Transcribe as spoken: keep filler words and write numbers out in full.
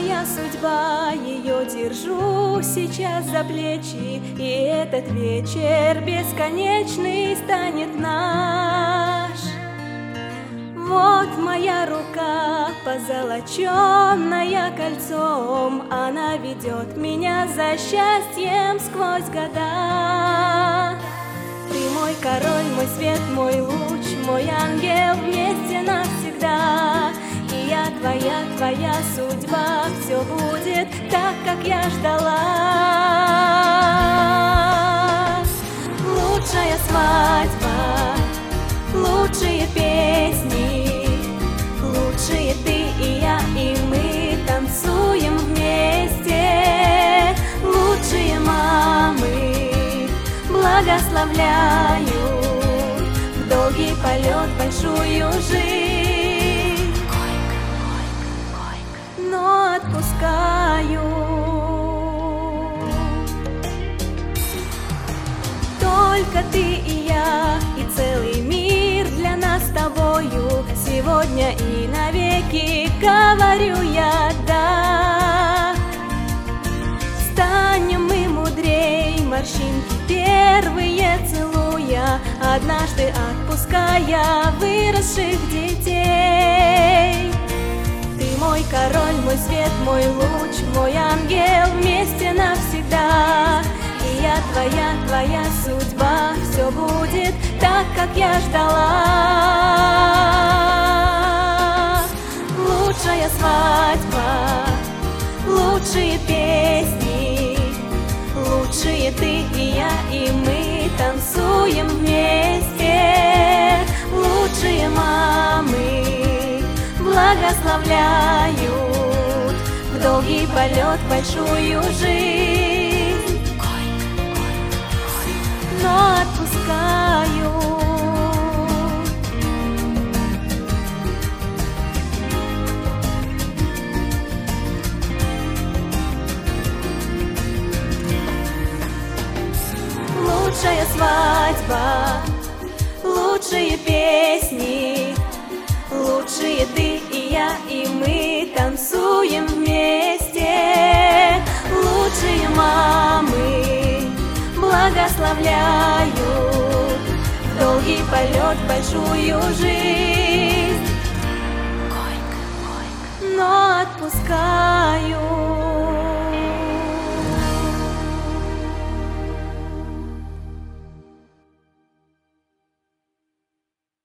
моя судьба, ее держу сейчас за плечи, и этот вечер бесконечный станет наш. Вот моя рука, позолоченная кольцом, она ведет меня за счастьем сквозь года. Ты мой король, мой свет, мой луч, мой ангел, вместе навсегда. И я твоя, твоя судьба, все будет так, как я ждала. Лучшая свадьба, лучшие песни, лучшие ты и я, и мы танцуем вместе. Лучшие мамы благословляют в долгий полет большую жизнь, но отпускаю. Только ты и я, и целый мир для нас с тобою. Сегодня и навеки говорю я да. Станем мы мудрей, морщинки первые целуя, однажды отпуская выросших детей. Ты мой король, мой свет, мой луч, мой ангел, вместе навсегда. И я твоя, твоя судьба, все будет так, как я ждала. Лучшая свадьба, лучшие песни, лучшие ты и я, и мы танцуем вместе. Лучшие мамы благословляют в долгий полет большую жизнь, но отпускаю. Лучшая свадьба, лучшие песни, лучшие ты и я, и мы танцуем вместе. Лучшие мамы благословляют в долгий полет большую жизнь, но отпускаю.